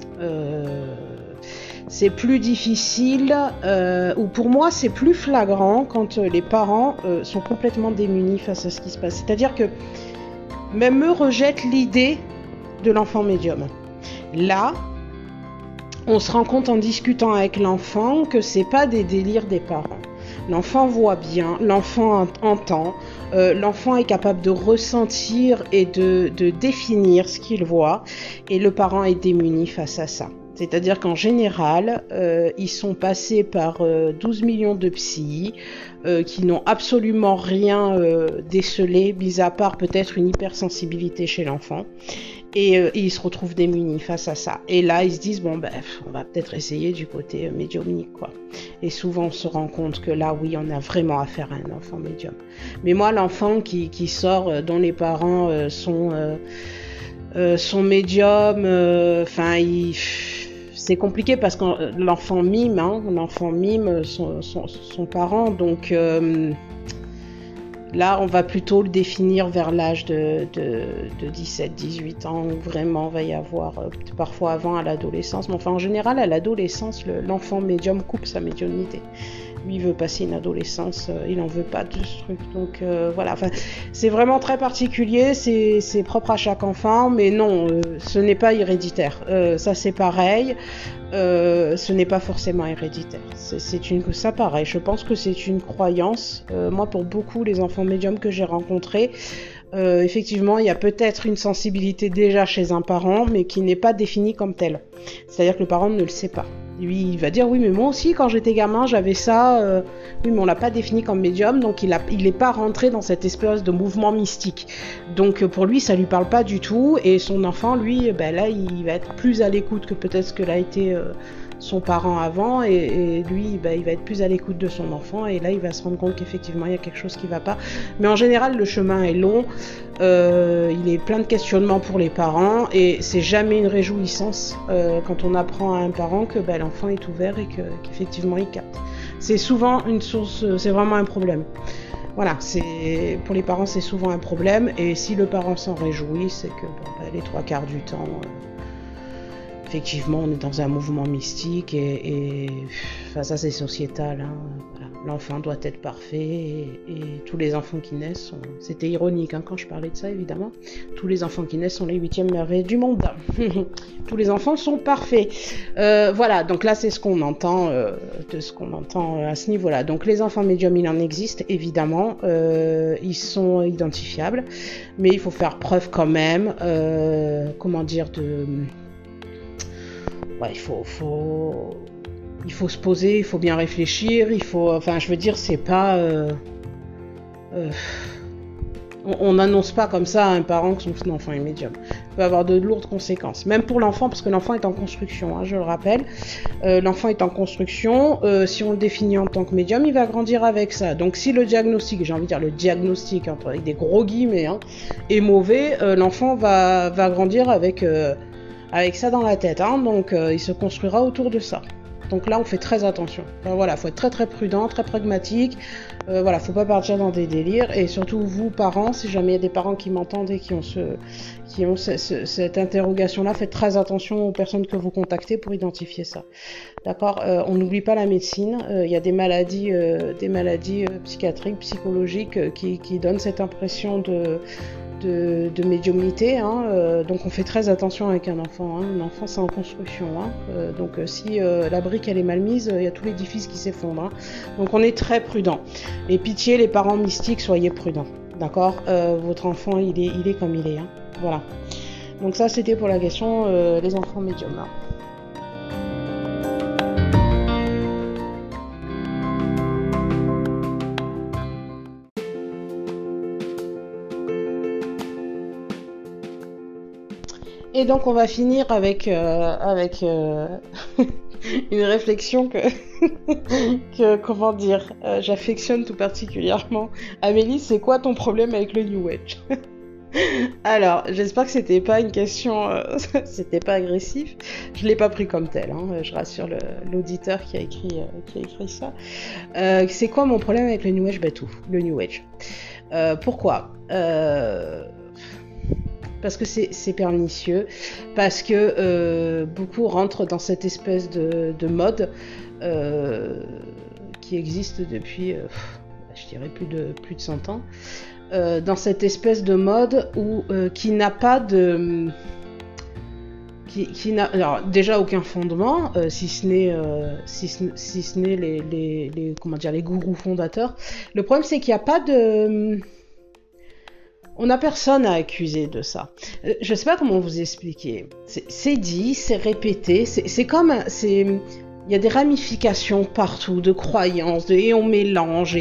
C'est plus difficile, ou pour moi c'est plus flagrant quand les parents sont complètement démunis face à ce qui se passe. C'est-à-dire que même eux rejettent l'idée de l'enfant médium. Là, on se rend compte en discutant avec l'enfant que c'est pas des délires des parents. L'enfant voit bien, l'enfant entend, l'enfant est capable de ressentir et de définir ce qu'il voit, et le parent est démuni face à ça. C'est-à-dire qu'en général, ils sont passés par 12 millions de psys qui n'ont absolument rien décelé, mis à part peut-être une hypersensibilité chez l'enfant. Et ils se retrouvent démunis face à ça. Et là, ils se disent, bon, on va peut-être essayer du côté médiumnique, quoi. Et souvent, on se rend compte que là, oui, on a vraiment affaire à un enfant médium. Mais moi, l'enfant qui sort, dont les parents sont médiums, c'est compliqué parce que l'enfant mime son parent, donc là on va plutôt le définir vers l'âge de 17-18 ans, où vraiment va y avoir, parfois avant à l'adolescence, mais enfin en général à l'adolescence, l'enfant médium coupe sa médiumnité. Lui, il veut passer une adolescence, il n'en veut pas de ce truc. Donc voilà, enfin, c'est vraiment très particulier, c'est propre à chaque enfant, mais non, ce n'est pas héréditaire. Ça, c'est pareil, ce n'est pas forcément héréditaire. Ça, pareil, je pense que c'est une croyance. Moi, pour beaucoup, les enfants médiums que j'ai rencontrés, effectivement, il y a peut-être une sensibilité déjà chez un parent, mais qui n'est pas définie comme telle. C'est-à-dire que le parent ne le sait pas. Lui, il va dire, oui, mais moi aussi, quand j'étais gamin, j'avais ça. Oui, mais on l'a pas défini comme médium, donc il est pas rentré dans cette espèce de mouvement mystique. Donc, pour lui, ça lui parle pas du tout. Et son enfant, lui, là, il va être plus à l'écoute que peut-être ce que l'a été son parent avant. Et lui, il va être plus à l'écoute de son enfant. Et là, il va se rendre compte qu'effectivement, il y a quelque chose qui va pas. Mais en général, le chemin est long. Il est plein de questionnements pour les parents. Et c'est jamais une réjouissance quand on apprend à un parent que l'enfant est ouvert et qu'effectivement il capte. C'est souvent une source, c'est vraiment un problème. Voilà, pour les parents c'est souvent un problème, et si le parent s'en réjouit, c'est que les 3/4 du temps, effectivement on est dans un mouvement mystique, et ça c'est sociétal, hein. Voilà. L'enfant doit être parfait, et tous les enfants qui naissent c'était ironique quand je parlais de ça, évidemment, tous les enfants qui naissent sont les 8e merveilles du monde. Tous les enfants sont parfaits. Voilà, donc là c'est ce qu'on entend à ce niveau-là. Donc les enfants médiums, il en existe évidemment, ils sont identifiables, mais il faut faire preuve quand même, il faut se poser, il faut bien réfléchir, c'est pas... on n'annonce pas comme ça à un parent que son enfant est médium. Ça peut avoir de lourdes conséquences, même pour l'enfant, parce que l'enfant est en construction, je le rappelle. L'enfant est en construction, si on le définit en tant que médium, il va grandir avec ça. Donc si le diagnostic, avec des gros guillemets, est mauvais, l'enfant va grandir avec ça dans la tête, donc il se construira autour de ça. Donc là, on fait très attention. Voilà, faut être très très prudent, très pragmatique. Faut pas partir dans des délires. Et surtout vous, parents, si jamais il y a des parents qui m'entendent et qui ont cette interrogation-là, faites très attention aux personnes que vous contactez pour identifier ça. D'accord. On n'oublie pas la médecine. Il y a des maladies psychiatriques, psychologiques qui donnent cette impression de médiumnité, donc on fait très attention avec un enfant. L'enfant c'est en construction, donc si la brique elle est mal mise, il y a tout l'édifice qui s'effondre. Donc on est très prudent. Et pitié, les parents mystiques, soyez prudents, d'accord. Votre enfant il est comme il est, voilà. Donc ça c'était pour la question les enfants médiums. Et donc on va finir avec une réflexion que comment dire, j'affectionne tout particulièrement. Amélie, c'est quoi ton problème avec le New Age? Alors, j'espère que c'était pas une question, c'était pas agressif. Je l'ai pas pris comme tel, hein. Je rassure l'auditeur qui a écrit ça. C'est quoi mon problème avec le New Age? Bah tout, le New Age. Pourquoi? Parce que c'est pernicieux, parce que beaucoup rentrent dans cette espèce de mode qui existe depuis, je dirais plus de 100 ans. Dans cette espèce de mode qui n'a pas de... qui n'a alors, déjà aucun fondement, si ce n'est les comment dire, les gourous fondateurs. Le problème, c'est qu'il n'y a pas de... On n'a personne à accuser de ça. Je ne sais pas comment vous expliquer. C'est dit, c'est répété, c'est comme... il y a des ramifications partout, de croyances, et on mélange,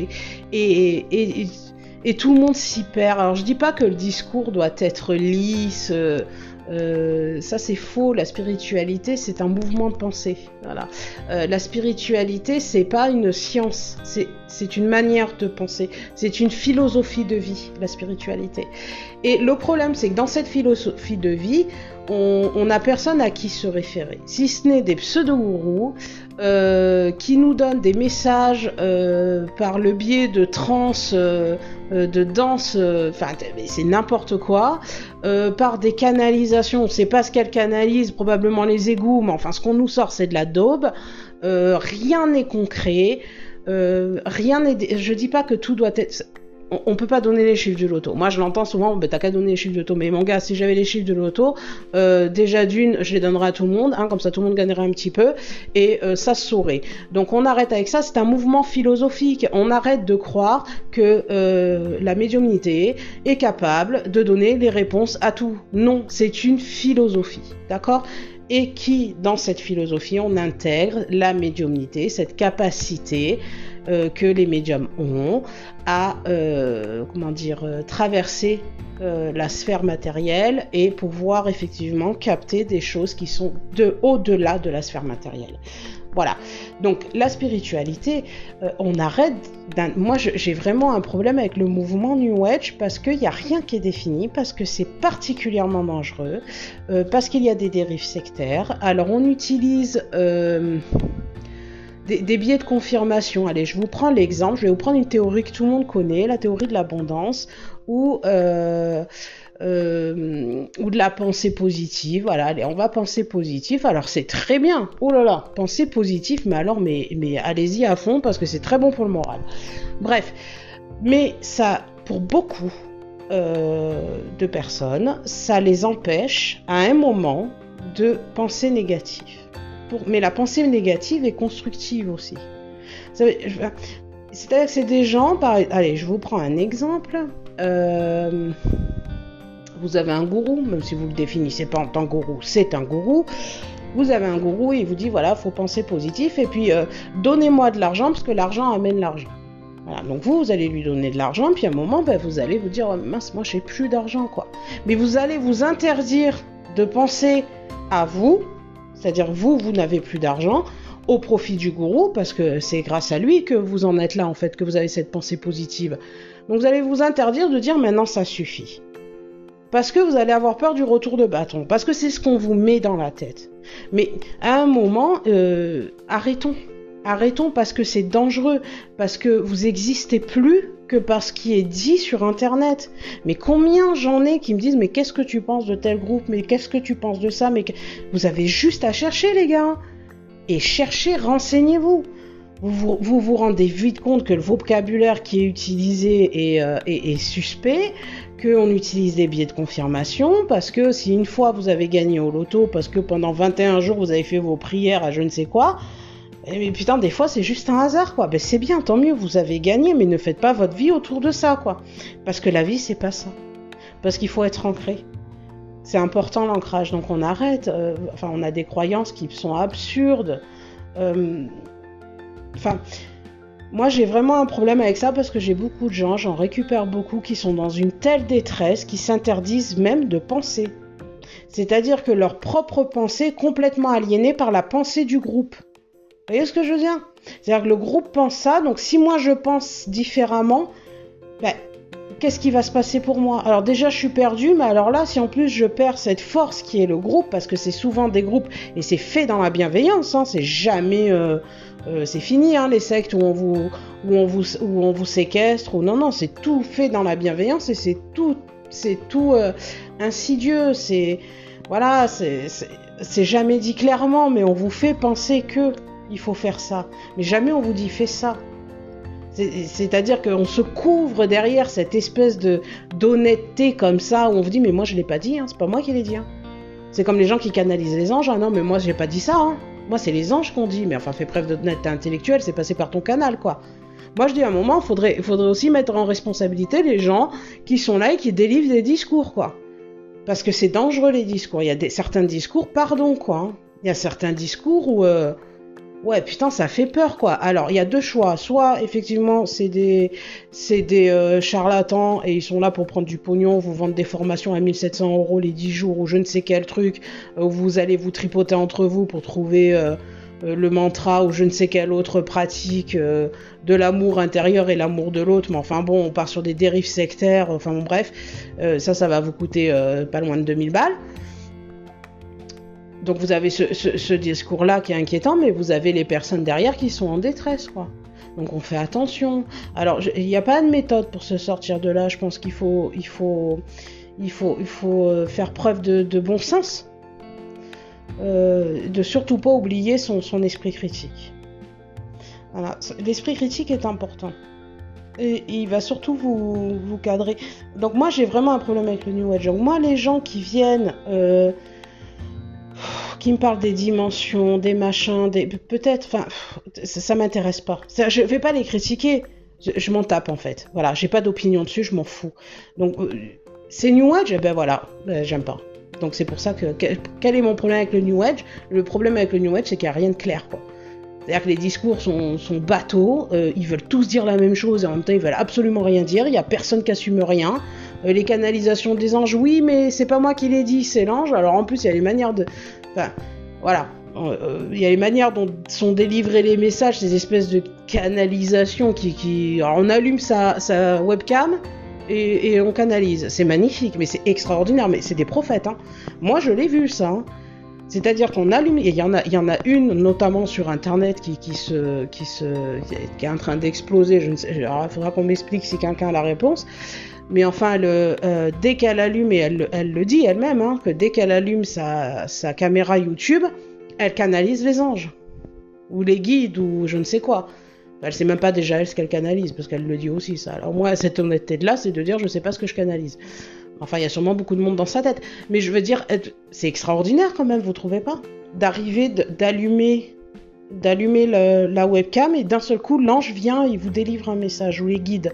et tout le monde s'y perd. Alors je dis pas que le discours doit être lisse, ça c'est faux. La spiritualité, c'est un mouvement de pensée. Voilà. La spiritualité, c'est pas une science, c'est une manière de penser, c'est une philosophie de vie, la spiritualité. Et le problème, c'est que dans cette philosophie de vie, on n'a personne à qui se référer, si ce n'est des pseudo-gourous qui nous donnent des messages par le biais de trance, de danse, enfin c'est n'importe quoi, par des canalisations. On ne sait pas ce qu'elles canalisent, probablement les égouts, mais enfin ce qu'on nous sort, c'est de la daube. Rien n'est concret, rien n'est... Je dis pas que tout doit être... On peut pas donner les chiffres du loto. Moi, je l'entends souvent, t'as qu'à donner les chiffres du loto. Mais mon gars, si j'avais les chiffres du loto, déjà d'une, je les donnerais à tout le monde, hein, comme ça tout le monde gagnerait un petit peu, et ça se saurait. Donc on arrête avec ça, c'est un mouvement philosophique. On arrête de croire que la médiumnité est capable de donner les réponses à tout. Non, c'est une philosophie, d'accord ? Et qui, dans cette philosophie, on intègre la médiumnité, cette capacité que les médiums ont à traverser la sphère matérielle et pouvoir effectivement capter des choses qui sont au-delà de la sphère matérielle. Voilà. Donc la spiritualité, on arrête. Moi, j'ai vraiment un problème avec le mouvement New Age parce qu'il n'y a rien qui est défini, parce que c'est particulièrement dangereux, parce qu'il y a des dérives sectaires. Alors on utilise des biais de confirmation. Allez, je vous prends l'exemple. Je vais vous prendre une théorie que tout le monde connaît, la théorie de l'abondance, ou de la pensée positive. Voilà, allez, on va penser positif. Alors c'est très bien. Oh là là, penser positif, mais alors, mais allez-y à fond parce que c'est très bon pour le moral. Bref, mais ça, pour beaucoup de personnes, ça les empêche à un moment de penser négatif. Mais la pensée négative est constructive aussi. C'est-à-dire que c'est des gens... Allez, je vous prends un exemple. Vous avez un gourou, même si vous ne le définissez pas en tant que gourou, c'est un gourou. Vous avez un gourou et il vous dit, voilà, il faut penser positif. Et puis, donnez-moi de l'argent parce que l'argent amène l'argent. Voilà, donc vous allez lui donner de l'argent. Puis à un moment, vous allez vous dire, oh, mince, moi, j'ai plus d'argent, quoi. Mais vous allez vous interdire de penser à vous. C'est-à-dire vous n'avez plus d'argent au profit du gourou, parce que c'est grâce à lui que vous en êtes là, en fait, que vous avez cette pensée positive. Donc vous allez vous interdire de dire maintenant ça suffit. Parce que vous allez avoir peur du retour de bâton, parce que c'est ce qu'on vous met dans la tête. Mais à un moment, arrêtons. Arrêtons parce que c'est dangereux, parce que vous existez plus que par ce qui est dit sur Internet. Mais combien j'en ai qui me disent « Mais qu'est-ce que tu penses de tel groupe ? Mais qu'est-ce que tu penses de ça ?» Mais vous avez juste à chercher, les gars. Et cherchez, renseignez-vous. Vous rendez vite compte que le vocabulaire qui est utilisé est suspect, qu'on utilise des biais de confirmation, parce que si une fois vous avez gagné au loto, parce que pendant 21 jours vous avez fait vos prières à je ne sais quoi, mais putain, des fois c'est juste un hasard, quoi. Ben c'est bien, tant mieux, vous avez gagné, mais ne faites pas votre vie autour de ça, quoi. Parce que la vie, c'est pas ça. Parce qu'il faut être ancré. C'est important l'ancrage, donc on arrête. On a des croyances qui sont absurdes. Moi j'ai vraiment un problème avec ça parce que j'ai beaucoup de gens, j'en récupère beaucoup qui sont dans une telle détresse qu'ils s'interdisent même de penser. C'est-à-dire que leur propre pensée est complètement aliénée par la pensée du groupe. Vous voyez ce que je veux dire ? C'est-à-dire que le groupe pense ça, donc si moi je pense différemment, qu'est-ce qui va se passer pour moi? Alors déjà, je suis perdue, mais alors là, si en plus je perds cette force qui est le groupe, parce que c'est souvent des groupes, et c'est fait dans la bienveillance, hein, c'est jamais... c'est fini, hein, les sectes où on vous séquestre, ou non, c'est tout fait dans la bienveillance, et c'est tout insidieux, voilà, c'est jamais dit clairement, mais on vous fait penser que il faut faire ça, mais jamais on vous dit fais ça. C'est-à-dire qu'on se couvre derrière cette espèce d'honnêteté comme ça, où on vous dit mais moi je l'ai pas dit, hein, c'est pas moi qui l'ai dit. Hein. C'est comme les gens qui canalisent les anges, ah non mais moi j'ai pas dit ça, hein. Moi c'est les anges qu'on dit, mais enfin fais preuve d'honnêteté intellectuelle, c'est passé par ton canal quoi. Moi je dis à un moment, il faudrait aussi mettre en responsabilité les gens qui sont là et qui délivrent des discours quoi. Parce que c'est dangereux les discours, il y a certains discours, pardon quoi, hein. Il y a certains discours où... ouais, putain, ça fait peur, quoi. Alors, il y a deux choix. Soit, effectivement, c'est des charlatans et ils sont là pour prendre du pognon, vous vendre des formations à 1 700 € les 10 jours ou je ne sais quel truc, où vous allez vous tripoter entre vous pour trouver le mantra ou je ne sais quelle autre pratique de l'amour intérieur et l'amour de l'autre. Mais enfin bon, on part sur des dérives sectaires. Enfin bon, bref, ça va vous coûter pas loin de 2000 balles. Donc vous avez ce discours-là qui est inquiétant, mais vous avez les personnes derrière qui sont en détresse, quoi. Donc on fait attention. Alors il n'y a pas de méthode pour se sortir de là. Je pense qu'il faut faire preuve de bon sens, de surtout pas oublier son esprit critique. Voilà, l'esprit critique est important. Et il va surtout vous cadrer. Donc moi j'ai vraiment un problème avec le New Age. Donc moi les gens qui viennent qui me parlent des dimensions, des machins, peut-être, enfin, ça m'intéresse pas. Je vais pas les critiquer, je m'en tape en fait. Voilà, j'ai pas d'opinion dessus, je m'en fous. Donc, c'est New Age, ben voilà, j'aime pas. Donc c'est pour ça que, quel est mon problème avec le New Age? Le problème avec le New Age, c'est qu'il y a rien de clair, quoi. C'est-à-dire que les discours sont bateaux, ils veulent tous dire la même chose et en même temps ils veulent absolument rien dire, il y a personne qui assume rien. Les canalisations des anges, oui, mais c'est pas moi qui l'ai dit, c'est l'ange. Alors en plus, il y a les manières de... Enfin, voilà. Il y a les manières dont sont délivrés les messages, ces espèces de canalisations qui... Alors on allume sa webcam et on canalise. C'est magnifique, mais c'est extraordinaire. Mais c'est des prophètes, hein. Moi, je l'ai vu, ça, hein. C'est-à-dire qu'on allume, il y en a une notamment sur internet qui est en train d'exploser. Je ne sais, alors il faudra qu'on m'explique si quelqu'un a la réponse. Mais enfin, dès qu'elle allume, et elle le dit elle-même, hein, que dès qu'elle allume sa caméra YouTube, elle canalise les anges, ou les guides, ou je ne sais quoi. Elle sait même pas déjà elle ce qu'elle canalise, parce qu'elle le dit aussi ça. Alors moi, cette honnêteté-là, c'est de dire je sais pas ce que je canalise. Enfin, il y a sûrement beaucoup de monde dans sa tête. Mais je veux dire, c'est extraordinaire quand même, vous trouvez pas? D'arriver, d'allumer la webcam, et d'un seul coup, l'ange vient, il vous délivre un message, ou les guides.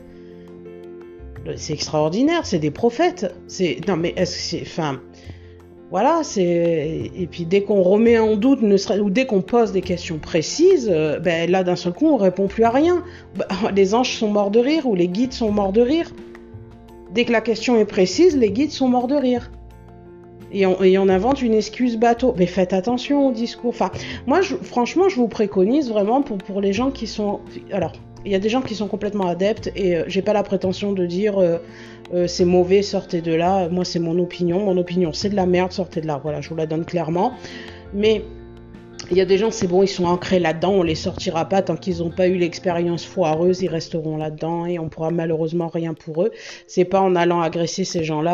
C'est extraordinaire, c'est des prophètes. Non mais est-ce que c'est... Enfin... Voilà, et puis dès qu'on remet en doute, ou dès qu'on pose des questions précises, là d'un seul coup on répond plus à rien. Les anges sont morts de rire, ou les guides sont morts de rire. Dès que la question est précise, les guides sont morts de rire. Et on invente une excuse bateau. Mais faites attention au discours. Enfin, moi, franchement, je vous préconise vraiment pour les gens qui sont... Alors, il y a des gens qui sont complètement adeptes, et j'ai pas la prétention de dire c'est mauvais, sortez de là. Moi, c'est mon opinion. Mon opinion, c'est de la merde, sortez de là. Voilà, je vous la donne clairement. Mais il y a des gens, c'est bon, ils sont ancrés là-dedans, on les sortira pas tant qu'ils n'ont pas eu l'expérience foireuse, ils resteront là-dedans et on pourra malheureusement rien pour eux. C'est pas en allant agresser ces gens-là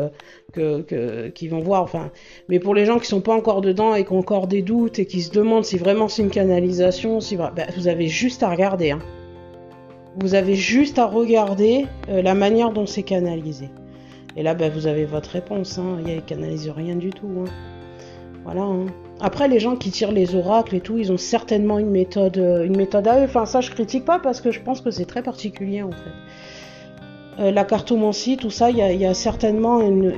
qu'ils vont voir. Enfin, mais pour les gens qui sont pas encore dedans et qui ont encore des doutes et qui se demandent si vraiment c'est une canalisation, vous avez juste à regarder. Hein. Vous avez juste à regarder la manière dont c'est canalisé. Et là, vous avez votre réponse. Hein. Ils canalisent rien du tout. Hein. Voilà. Hein. Après, les gens qui tirent les oracles et tout, ils ont certainement une méthode à eux. Enfin, ça, je critique pas parce que je pense que c'est très particulier, en fait. La cartomancie, tout ça, il y a certainement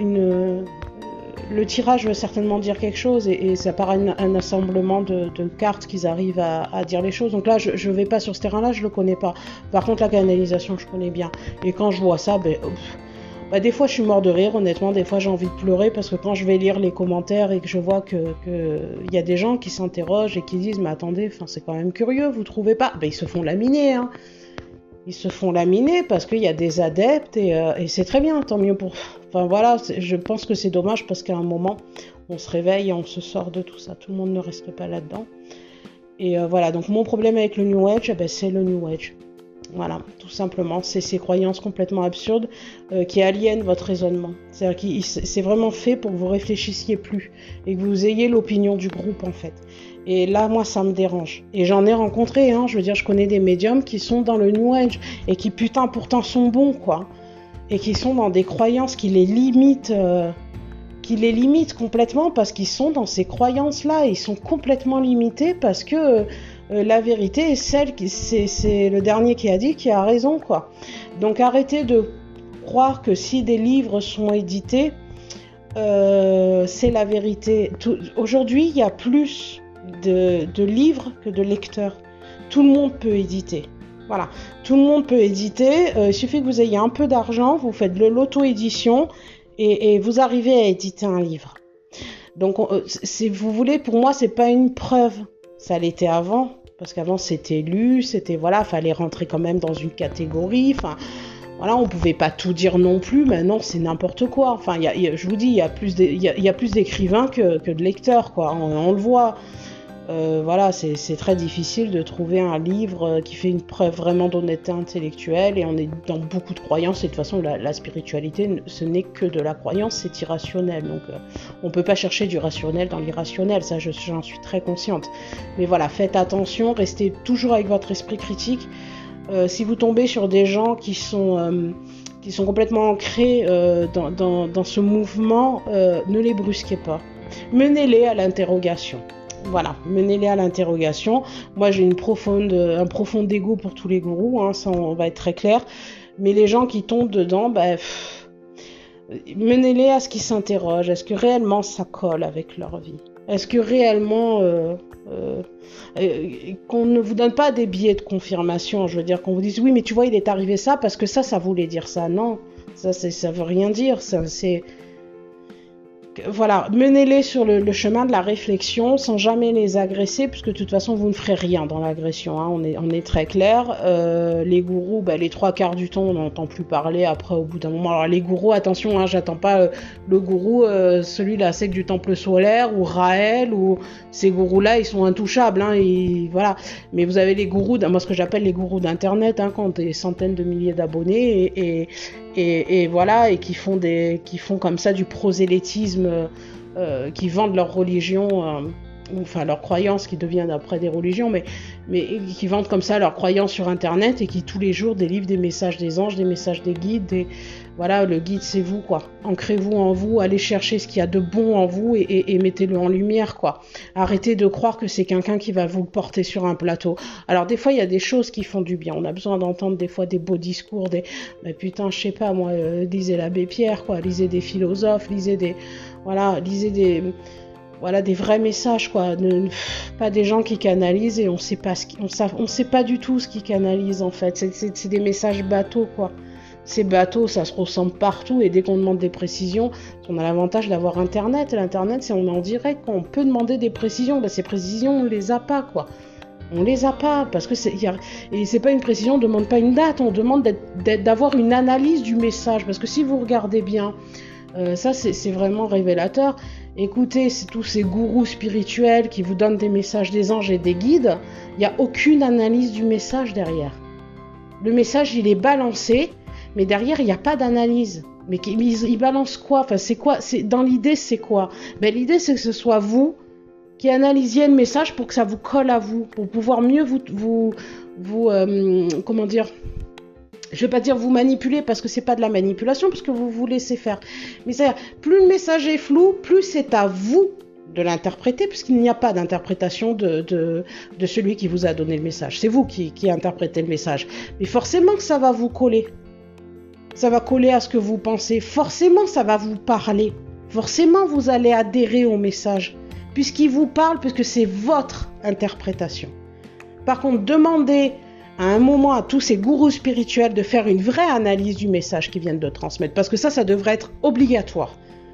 le tirage veut certainement dire quelque chose et ça part un assemblement de cartes qu'ils arrivent à dire les choses. Donc là, je vais pas sur ce terrain-là, je le connais pas. Par contre, la canalisation, je connais bien. Et quand je vois ça, des fois je suis mort de rire, honnêtement, des fois j'ai envie de pleurer parce que quand je vais lire les commentaires et que je vois que y a des gens qui s'interrogent et qui disent mais attendez, c'est quand même curieux, vous trouvez pas? Ils se font laminer, hein. ils se font laminer parce qu'il y a des adeptes et c'est très bien, tant mieux pour... Enfin voilà, je pense que c'est dommage parce qu'à un moment, on se réveille et on se sort de tout ça. Tout le monde ne reste pas là-dedans. Et voilà, donc mon problème avec le New Age, c'est le New Age. Voilà, tout simplement, c'est ces croyances complètement absurdes qui aliènent votre raisonnement. C'est-à-dire que c'est vraiment fait pour que vous réfléchissiez plus et que vous ayez l'opinion du groupe en fait. Et là, moi, ça me dérange. Et j'en ai rencontré, hein, je veux dire, je connais des médiums qui sont dans le New Age et qui putain pourtant sont bons, quoi. Et qui sont dans des croyances qui les limitent complètement parce qu'ils sont dans ces croyances-là. Ils sont complètement limités parce que la vérité est c'est le dernier qui a dit qui a raison, quoi. Donc arrêtez de croire que si des livres sont édités, c'est la vérité. Aujourd'hui, il y a plus de livres que de lecteurs. Tout le monde peut éditer. Voilà, tout le monde peut éditer. Il suffit que vous ayez un peu d'argent, vous faites de l'auto-édition et vous arrivez à éditer un livre. Donc, si vous voulez, pour moi, c'est pas une preuve. Ça l'était avant, parce qu'avant c'était lu, c'était voilà, fallait rentrer quand même dans une catégorie. Enfin, voilà, on pouvait pas tout dire non plus. Maintenant, c'est n'importe quoi. Enfin, je vous dis, il y a plus d'écrivains que de lecteurs, quoi. On le voit. Voilà, c'est très difficile de trouver un livre qui fait une preuve vraiment d'honnêteté intellectuelle et on est dans beaucoup de croyances et de toute façon la spiritualité ce n'est que de la croyance, c'est irrationnel donc on peut pas chercher du rationnel dans l'irrationnel, ça j'en suis très consciente, mais voilà, faites attention, restez toujours avec votre esprit critique. Si vous tombez sur des gens qui sont complètement ancrés dans ce mouvement, ne les brusquez pas, menez-les à l'interrogation. Voilà, menez-les à l'interrogation. Moi, j'ai un profond dégoût pour tous les gourous, hein, ça on va être très clair. Mais les gens qui tombent dedans, menez-les à ce qu'ils s'interrogent. Est-ce que réellement ça colle avec leur vie? Est-ce que réellement qu'on ne vous donne pas des billets de confirmation? Je veux dire qu'on vous dise oui, mais tu vois, il est arrivé ça parce que ça voulait dire ça. Non, ça veut rien dire. C'est voilà, menez-les sur le chemin de la réflexion sans jamais les agresser, puisque de toute façon vous ne ferez rien dans l'agression, hein, on est très clair. Les gourous, les 3/4 du temps on n'entend plus parler après au bout d'un moment. Alors les gourous, attention, hein, j'attends pas le gourou, celui de la secte du temple solaire ou Raël, ou ces gourous-là ils sont intouchables, hein, voilà. Mais vous avez les gourous, moi ce que j'appelle les gourous d'internet, hein, qui ont des centaines de milliers d'abonnés et voilà, et qui font comme ça du prosélytisme, qui vendent leur religion, enfin leurs croyances qui deviennent après des religions, mais qui vendent comme ça leurs croyances sur internet et qui tous les jours délivrent des messages des anges, des messages des guides, voilà, le guide c'est vous, quoi. Ancrez-vous en vous, allez chercher ce qu'il y a de bon en vous et mettez-le en lumière, quoi. Arrêtez de croire que c'est quelqu'un qui va vous le porter sur un plateau. Alors des fois il y a des choses qui font du bien, on a besoin d'entendre des fois des beaux discours, putain je sais pas moi, lisez l'abbé Pierre, quoi, lisez des philosophes, lisez des vrais messages, quoi. Pas des gens qui canalisent et on sait pas du tout ce qu'ils canalisent en fait. C'est des messages bateaux, quoi. Ces bateaux, ça se ressemble partout et dès qu'on demande des précisions, on a l'avantage d'avoir Internet. L'internet, c'est on est en direct, on peut demander des précisions. Ces précisions, on les a pas, quoi. On les a pas parce que et c'est pas une précision, on demande pas une date, on demande d'avoir une analyse du message parce que si vous regardez bien, ça c'est vraiment révélateur. Écoutez, c'est tous ces gourous spirituels qui vous donnent des messages des anges et des guides, il n'y a aucune analyse du message derrière. Le message, il est balancé, mais derrière, il n'y a pas d'analyse. Mais ils balancent quoi? Enfin, c'est quoi? Dans l'idée, c'est quoi? L'idée, c'est que ce soit vous qui analysiez le message pour que ça vous colle à vous, pour pouvoir mieux vous comment dire? Je vais pas dire vous manipuler parce que c'est pas de la manipulation, parce que vous laissez faire. Mais c'est-à-dire, plus le message est flou, plus c'est à vous de l'interpréter, puisqu'il n'y a pas d'interprétation de celui qui vous a donné le message. C'est vous qui interprétez le message. Mais forcément que ça va vous coller. Ça va coller à ce que vous pensez. Forcément, ça va vous parler. Forcément, vous allez adhérer au message, puisqu'il vous parle, puisque c'est votre interprétation. Par contre, demandez à un moment à tous ces gourous spirituels de faire une vraie analyse du message qu'ils viennent de transmettre, parce que ça devrait être obligatoire.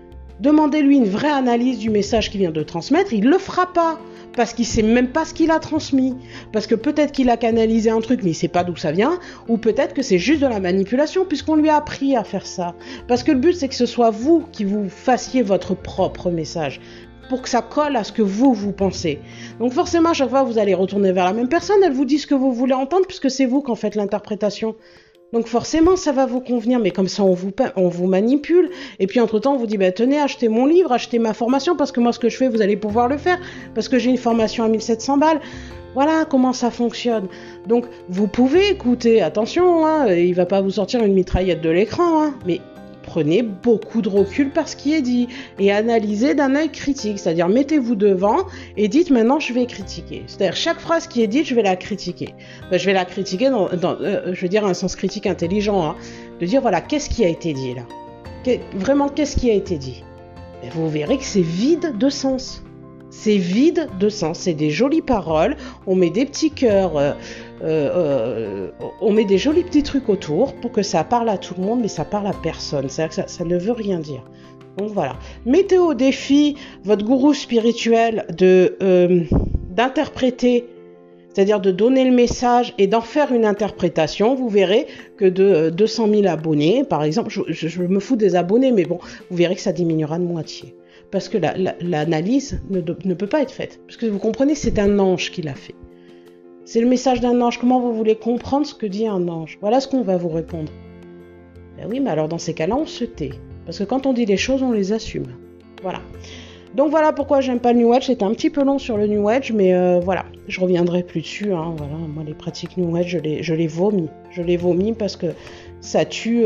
Demandez-lui une vraie analyse du message qu'il vient de transmettre, il le fera pas. Parce qu'il sait même pas ce qu'il a transmis. Parce que peut-être qu'il a canalisé un truc, mais il sait pas d'où ça vient. Ou peut-être que c'est juste de la manipulation, puisqu'on lui a appris à faire ça. Parce que le but, c'est que ce soit vous qui vous fassiez votre propre message. Pour que ça colle à ce que vous pensez. Donc forcément, à chaque fois, vous allez retourner vers la même personne. Elle vous dit ce que vous voulez entendre, puisque c'est vous qui en faites l'interprétation. Donc forcément, ça va vous convenir, mais comme ça, on vous manipule. Et puis entre-temps, on vous dit, tenez, achetez mon livre, achetez ma formation, parce que moi, ce que je fais, vous allez pouvoir le faire, parce que j'ai une formation à 1700 balles. Voilà comment ça fonctionne. Donc, vous pouvez écouter, attention, il va pas vous sortir une mitraillette de l'écran, mais prenez beaucoup de recul par ce qui est dit et analysez d'un œil critique, c'est-à-dire mettez-vous devant et dites maintenant je vais critiquer. C'est-à-dire chaque phrase qui est dite, je vais la critiquer. Je vais la critiquer dans je veux dire un sens critique intelligent, de dire voilà qu'est-ce qui a été dit là, vraiment qu'est-ce qui a été dit. Et vous verrez que c'est vide de sens. C'est vide de sens, c'est des jolies paroles, on met des petits cœurs, on met des jolis petits trucs autour pour que ça parle à tout le monde, mais ça parle à personne, c'est-à-dire que ça ne veut rien dire. Donc voilà, mettez au défi votre gourou spirituel d'interpréter, c'est-à-dire de donner le message et d'en faire une interprétation. Vous verrez que de 200 000 abonnés, par exemple, je me fous des abonnés, mais bon, vous verrez que ça diminuera de moitié. Parce que l'analyse ne peut pas être faite. Parce que vous comprenez, c'est un ange qui l'a fait. C'est le message d'un ange. Comment vous voulez comprendre ce que dit un ange? Voilà ce qu'on va vous répondre. Oui, mais alors dans ces cas-là, on se tait. Parce que quand on dit les choses, on les assume. Voilà. Donc voilà pourquoi j'aime pas le New Age. C'était un petit peu long sur le New Age, mais voilà. Je reviendrai plus dessus. Voilà. Moi, les pratiques New Age, je les vomis. Je les vomis parce que ça tue...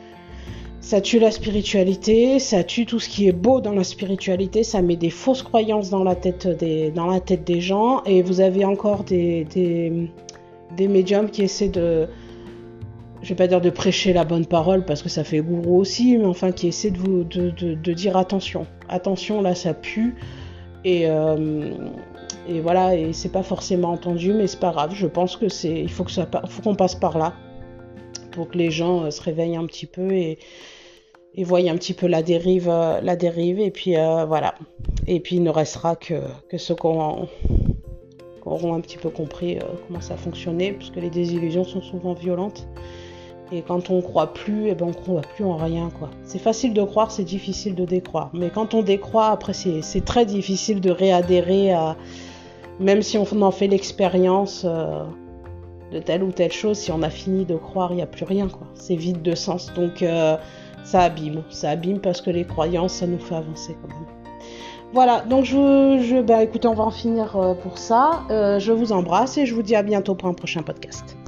Ça tue la spiritualité, ça tue tout ce qui est beau dans la spiritualité, ça met des fausses croyances dans la tête des gens, et vous avez encore des médiums qui essaient de, je vais pas dire de prêcher la bonne parole parce que ça fait gourou aussi, mais enfin qui essaient de dire attention, là ça pue, et voilà, et c'est pas forcément entendu, mais c'est pas grave, je pense que il faut qu'on passe par là pour que les gens se réveillent un petit peu et voient un petit peu la dérive, et puis voilà. Et puis il ne restera que ceux qui auront un petit peu compris comment ça fonctionnait, puisque les désillusions sont souvent violentes. Et quand on croit plus, on croit plus en rien, quoi. C'est facile de croire, c'est difficile de décroire. Mais quand on décroît, après c'est très difficile de réadhérer même si on en fait l'expérience de telle ou telle chose, si on a fini de croire, il n'y a plus rien, quoi. C'est vide de sens. Donc ça abîme parce que les croyances, ça nous fait avancer quand même. Voilà, donc écoutez, on va en finir pour ça. Je vous embrasse et je vous dis à bientôt pour un prochain podcast.